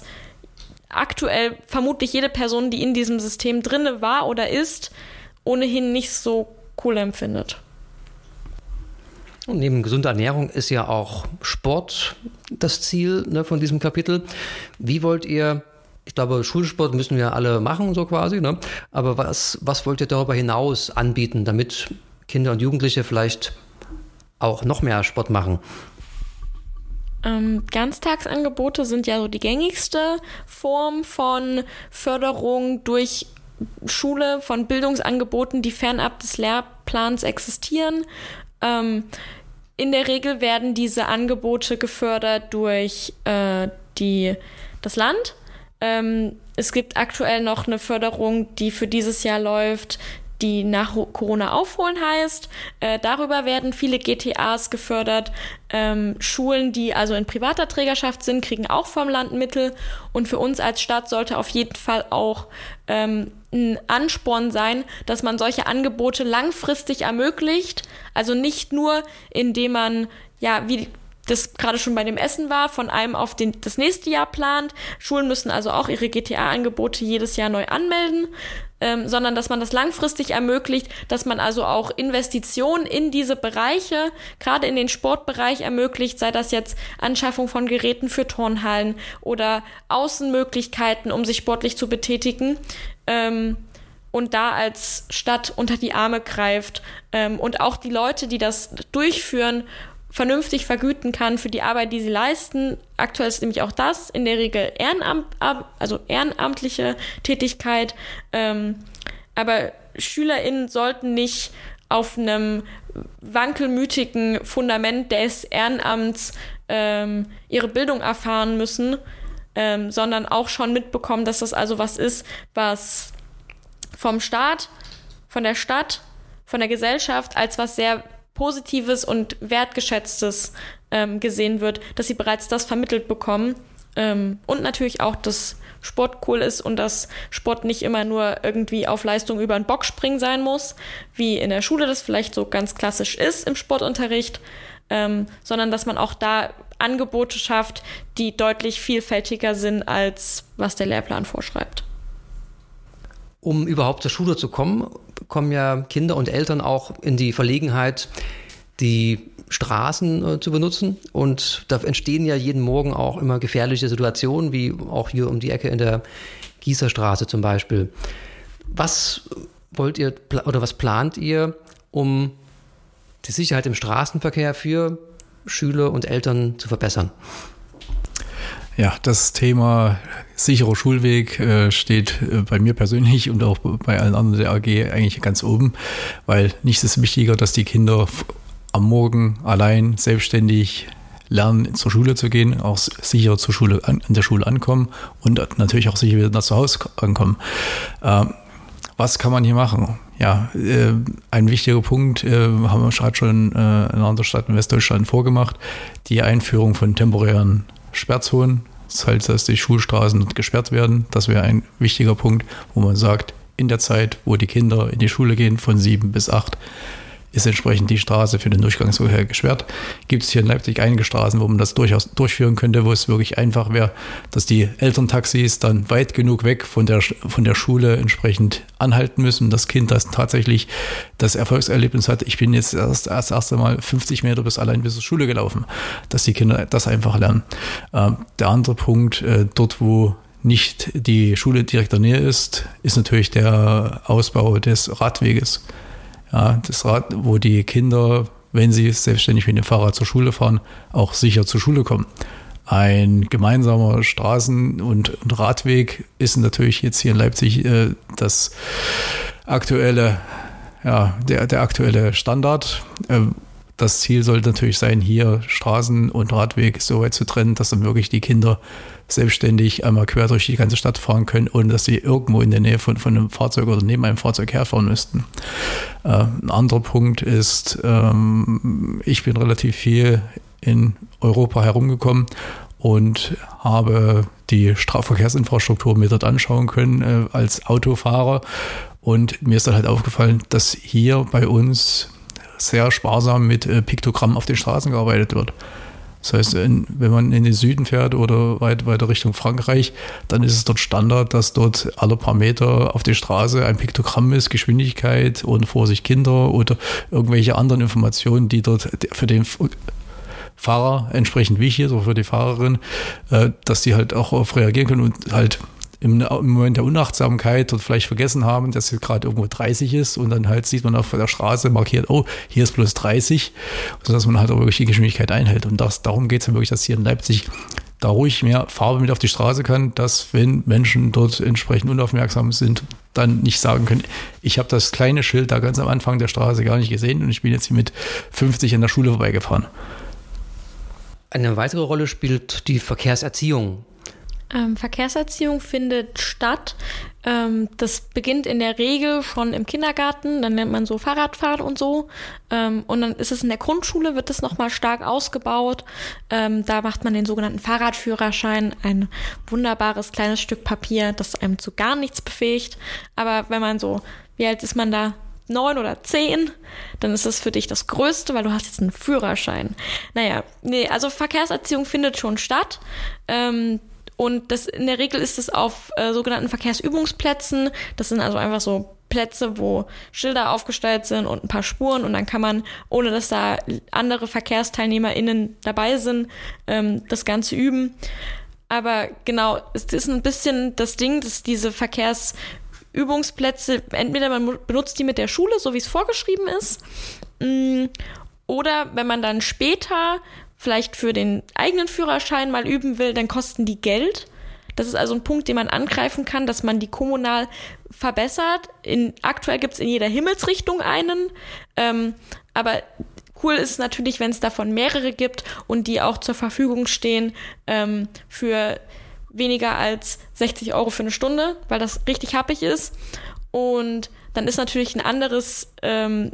aktuell vermutlich jede Person, die in diesem System drinne war oder ist, ohnehin nicht so cool empfindet. Und neben gesunder Ernährung ist ja auch Sport das Ziel, ne, von diesem Kapitel. Wie wollt ihr, ich glaube, Schulsport müssen wir alle machen, so quasi, ne? Aber was, was wollt ihr darüber hinaus anbieten, damit Kinder und Jugendliche vielleicht auch noch mehr Sport machen? Ähm, Ganztagsangebote sind ja so die gängigste Form von Förderung durch Schule, von Bildungsangeboten, die fernab des Lehrplans existieren. Ähm, in der Regel werden diese Angebote gefördert durch äh, die, das Land. Ähm, es gibt aktuell noch eine Förderung, die für dieses Jahr läuft, die nach Corona aufholen heißt. Äh, darüber werden viele G T As gefördert. Ähm, Schulen, die also in privater Trägerschaft sind, kriegen auch vom Land Mittel. Und für uns als Stadt sollte auf jeden Fall auch ähm, ein Ansporn sein, dass man solche Angebote langfristig ermöglicht. Also nicht nur, indem man, ja, wie das gerade schon bei dem Essen war, von einem auf den, das nächste Jahr plant. Schulen müssen also auch ihre G T A-Angebote jedes Jahr neu anmelden, ähm, sondern dass man das langfristig ermöglicht, dass man also auch Investitionen in diese Bereiche, gerade in den Sportbereich ermöglicht, sei das jetzt Anschaffung von Geräten für Turnhallen oder Außenmöglichkeiten, um sich sportlich zu betätigen, ähm, und da als Stadt unter die Arme greift, ähm, und auch die Leute, die das durchführen, vernünftig vergüten kann für die Arbeit, die sie leisten. Aktuell ist nämlich auch das in der Regel Ehrenamt, also ehrenamtliche Tätigkeit. Ähm, aber SchülerInnen sollten nicht auf einem wankelmütigen Fundament des Ehrenamts ähm, ihre Bildung erfahren müssen, ähm, sondern auch schon mitbekommen, dass das also was ist, was vom Staat, von der Stadt, von der Gesellschaft als was sehr Positives und Wertgeschätztes ähm, gesehen wird, dass sie bereits das vermittelt bekommen. Ähm, und natürlich auch, dass Sport cool ist und dass Sport nicht immer nur irgendwie auf Leistung über einen Bock springen sein muss, wie in der Schule das vielleicht so ganz klassisch ist im Sportunterricht, ähm, sondern dass man auch da Angebote schafft, die deutlich vielfältiger sind, als was der Lehrplan vorschreibt. Um überhaupt zur Schule zu kommen, kommen ja Kinder und Eltern auch in die Verlegenheit, die Straßen äh, zu benutzen. Und da entstehen ja jeden Morgen auch immer gefährliche Situationen, wie auch hier um die Ecke in der Gießerstraße zum Beispiel. Was wollt ihr oder was plant ihr, um die Sicherheit im Straßenverkehr für Schüler und Eltern zu verbessern? Ja, das Thema sicherer Schulweg äh, steht äh, bei mir persönlich und auch bei allen anderen der A G eigentlich ganz oben, weil nichts ist wichtiger, dass die Kinder f- am Morgen allein selbstständig lernen, zur Schule zu gehen, auch sicher zur Schule an, an der Schule ankommen und natürlich auch sicher wieder nach zu Hause ankommen. Ähm, was kann man hier machen? Ja, äh, ein wichtiger Punkt äh, haben wir gerade schon äh, in einer anderen Stadt in Westdeutschland vorgemacht, die Einführung von temporären Sperrzonen, das heißt, dass die Schulstraßen dort gesperrt werden. Das wäre ein wichtiger Punkt, wo man sagt, in der Zeit, wo die Kinder in die Schule gehen, von sieben bis acht, ist entsprechend die Straße für den Durchgangsverkehr gesperrt. Gibt es hier in Leipzig einige Straßen, wo man das durchaus durchführen könnte, wo es wirklich einfach wäre, dass die Elterntaxis dann weit genug weg von der, von der Schule entsprechend anhalten müssen. Das Kind, das tatsächlich das Erfolgserlebnis hat, ich bin jetzt erst das erste Mal fünfzig Meter bis allein bis zur Schule gelaufen, dass die Kinder das einfach lernen. Ähm, der andere Punkt, äh, dort wo nicht die Schule direkt in der Nähe ist, ist natürlich der Ausbau des Radweges. Ja, das Rad, wo die Kinder, wenn sie selbstständig mit dem Fahrrad zur Schule fahren, auch sicher zur Schule kommen. Ein gemeinsamer Straßen- und, und Radweg ist natürlich jetzt hier in Leipzig äh, das aktuelle, ja, der, der aktuelle Standard. Äh, das Ziel sollte natürlich sein, hier Straßen- und Radweg so weit zu trennen, dass dann wirklich die Kinder selbstständig einmal quer durch die ganze Stadt fahren können, ohne dass sie irgendwo in der Nähe von, von einem Fahrzeug oder neben einem Fahrzeug herfahren müssten. Äh, ein anderer Punkt ist, ähm, ich bin relativ viel in Europa herumgekommen und habe die Straßenverkehrsinfrastruktur mir dort anschauen können äh, als Autofahrer. Und mir ist dann halt aufgefallen, dass hier bei uns sehr sparsam mit äh, Piktogrammen auf den Straßen gearbeitet wird. Das heißt, in, wenn man in den Süden fährt oder weit, weiter Richtung Frankreich, dann ist es dort Standard, dass dort alle paar Meter auf der Straße ein Piktogramm ist, Geschwindigkeit und Vorsicht Kinder oder irgendwelche anderen Informationen, die dort für den Fahrer entsprechend wichtig ist, oder für die Fahrerin, äh, dass die halt auch auf reagieren können und halt im, im Moment der Unachtsamkeit dort vielleicht vergessen haben, dass es gerade irgendwo dreißig ist und dann halt sieht man auf der Straße markiert, oh, hier ist plus dreißig, sodass man halt auch wirklich die Geschwindigkeit einhält. Und das, darum geht es ja wirklich, dass hier in Leipzig da ruhig mehr Farbe mit auf die Straße kann, dass wenn Menschen dort entsprechend unaufmerksam sind, dann nicht sagen können, ich habe das kleine Schild da ganz am Anfang der Straße gar nicht gesehen und ich bin jetzt hier mit fünfzig an der Schule vorbeigefahren. Eine weitere Rolle spielt die Verkehrserziehung. Ähm, Verkehrserziehung findet statt. Ähm, das beginnt in der Regel schon im Kindergarten, dann lernt man so Fahrradfahren und so. Ähm, und dann ist es in der Grundschule, wird das nochmal stark ausgebaut. Ähm, da macht man den sogenannten Fahrradführerschein, ein wunderbares kleines Stück Papier, das einem zu gar nichts befähigt. Aber wenn man so, wie alt ist man da? Neun oder zehn, dann ist das für dich das Größte, weil du hast jetzt einen Führerschein. Naja, nee, also Verkehrserziehung findet schon statt. Ähm, Und das in der Regel ist es auf äh, sogenannten Verkehrsübungsplätzen. Das sind also einfach so Plätze, wo Schilder aufgestellt sind und ein paar Spuren und dann kann man, ohne dass da andere VerkehrsteilnehmerInnen dabei sind, ähm, das Ganze üben. Aber genau, es ist ein bisschen das Ding, dass diese Verkehrsübungsplätze, entweder man benutzt die mit der Schule, so wie es vorgeschrieben ist, mh, oder wenn man dann später vielleicht für den eigenen Führerschein mal üben will, dann kosten die Geld. Das ist also ein Punkt, den man angreifen kann, dass man die kommunal verbessert. In, aktuell gibt es in jeder Himmelsrichtung einen. Ähm, aber cool ist es natürlich, wenn es davon mehrere gibt und die auch zur Verfügung stehen ähm, für weniger als sechzig Euro für eine Stunde, weil das richtig happig ist. Und dann ist natürlich ein anderes ähm,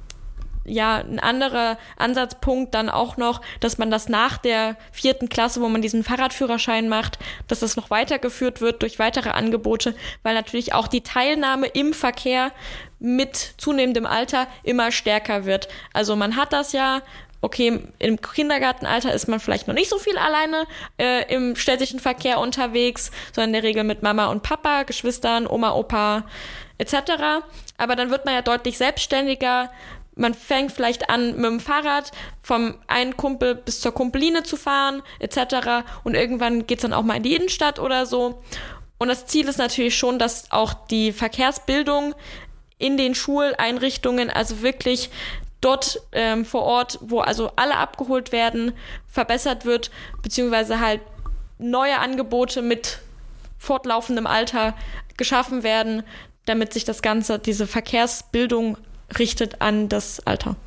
ja, ein anderer Ansatzpunkt dann auch noch, dass man das nach der vierten Klasse, wo man diesen Fahrradführerschein macht, dass das noch weitergeführt wird durch weitere Angebote, weil natürlich auch die Teilnahme im Verkehr mit zunehmendem Alter immer stärker wird. Also man hat das ja, okay, im Kindergartenalter ist man vielleicht noch nicht so viel alleine äh, im städtischen Verkehr unterwegs, sondern in der Regel mit Mama und Papa, Geschwistern, Oma, Opa et cetera. Aber dann wird man ja deutlich selbstständiger. Man fängt vielleicht an, mit dem Fahrrad vom einen Kumpel bis zur Kumpeline zu fahren, et cetera. Und irgendwann geht's dann auch mal in die Innenstadt oder so. Und das Ziel ist natürlich schon, dass auch die Verkehrsbildung in den Schuleinrichtungen, also wirklich dort ähm, vor Ort, wo also alle abgeholt werden, verbessert wird, beziehungsweise halt neue Angebote mit fortlaufendem Alter geschaffen werden, damit sich das Ganze, diese Verkehrsbildung richtet an das Alter.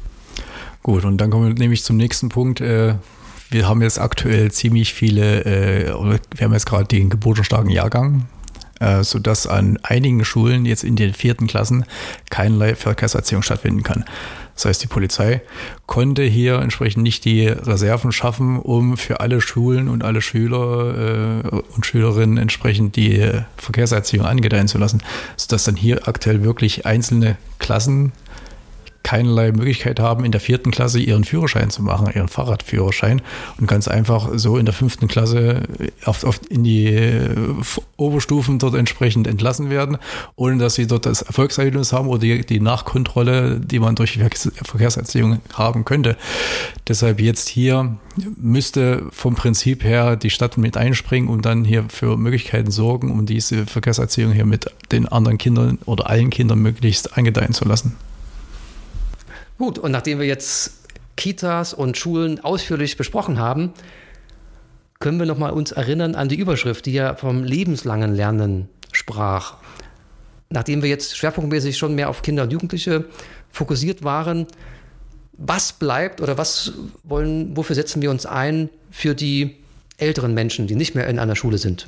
Gut, und dann kommen wir nämlich zum nächsten Punkt. Wir haben jetzt aktuell ziemlich viele, wir haben jetzt gerade den geburtenstarken Jahrgang, sodass an einigen Schulen jetzt in den vierten Klassen keinerlei Verkehrserziehung stattfinden kann. Das heißt, die Polizei konnte hier entsprechend nicht die Reserven schaffen, um für alle Schulen und alle Schüler äh, und Schülerinnen entsprechend die Verkehrserziehung angedeihen zu lassen, sodass dann hier aktuell wirklich einzelne Klassen keinerlei Möglichkeit haben, in der vierten Klasse ihren Führerschein zu machen, ihren Fahrradführerschein und ganz einfach so in der fünften Klasse auf, auf in die äh, Oberstufen dort entsprechend entlassen werden, ohne dass sie dort das Erfolgserlebnis haben oder die, die Nachkontrolle, die man durch Verkehrserziehung haben könnte. Deshalb jetzt hier müsste vom Prinzip her die Stadt mit einspringen und dann hier für Möglichkeiten sorgen, um diese Verkehrserziehung hier mit den anderen Kindern oder allen Kindern möglichst angedeihen zu lassen. Gut, und nachdem wir jetzt Kitas und Schulen ausführlich besprochen haben, können wir nochmal uns erinnern an die Überschrift, die ja vom lebenslangen Lernen sprach. Nachdem wir jetzt schwerpunktmäßig schon mehr auf Kinder und Jugendliche fokussiert waren, was bleibt oder was wollen, wofür setzen wir uns ein für die älteren Menschen, die nicht mehr in einer Schule sind?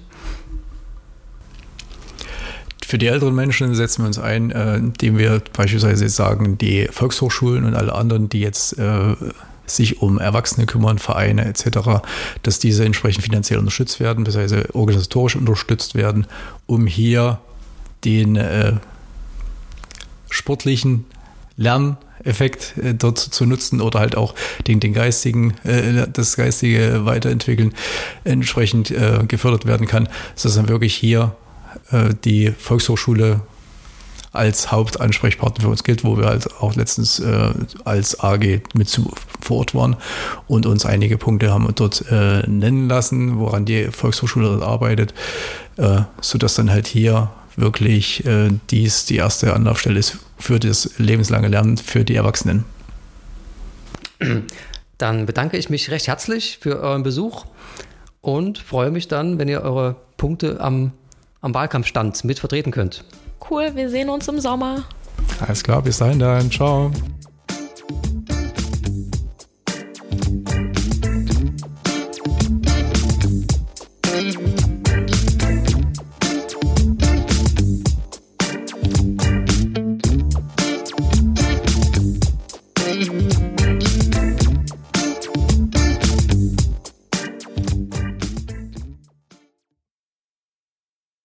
Für die älteren Menschen setzen wir uns ein, äh, indem wir beispielsweise sagen, die Volkshochschulen und alle anderen, die jetzt äh, sich um Erwachsene kümmern, Vereine et cetera, dass diese entsprechend finanziell unterstützt werden, beziehungsweise organisatorisch unterstützt werden, um hier den äh, sportlichen Lernen Effekt äh, dort zu nutzen oder halt auch den, den geistigen, äh, das geistige Weiterentwickeln entsprechend äh, gefördert werden kann, dass dann wirklich hier äh, die Volkshochschule als Hauptansprechpartner für uns gilt, wo wir halt auch letztens äh, als A G mit zu, vor Ort waren und uns einige Punkte haben dort äh, nennen lassen, woran die Volkshochschule dort arbeitet, äh, sodass dann halt hier wirklich äh, dies die erste Anlaufstelle ist für das lebenslange Lernen für die Erwachsenen. Dann bedanke ich mich recht herzlich für euren Besuch und freue mich dann, wenn ihr eure Punkte am, am Wahlkampfstand mit vertreten könnt. Cool, wir sehen uns im Sommer. Alles klar, bis dahin dann. Ciao.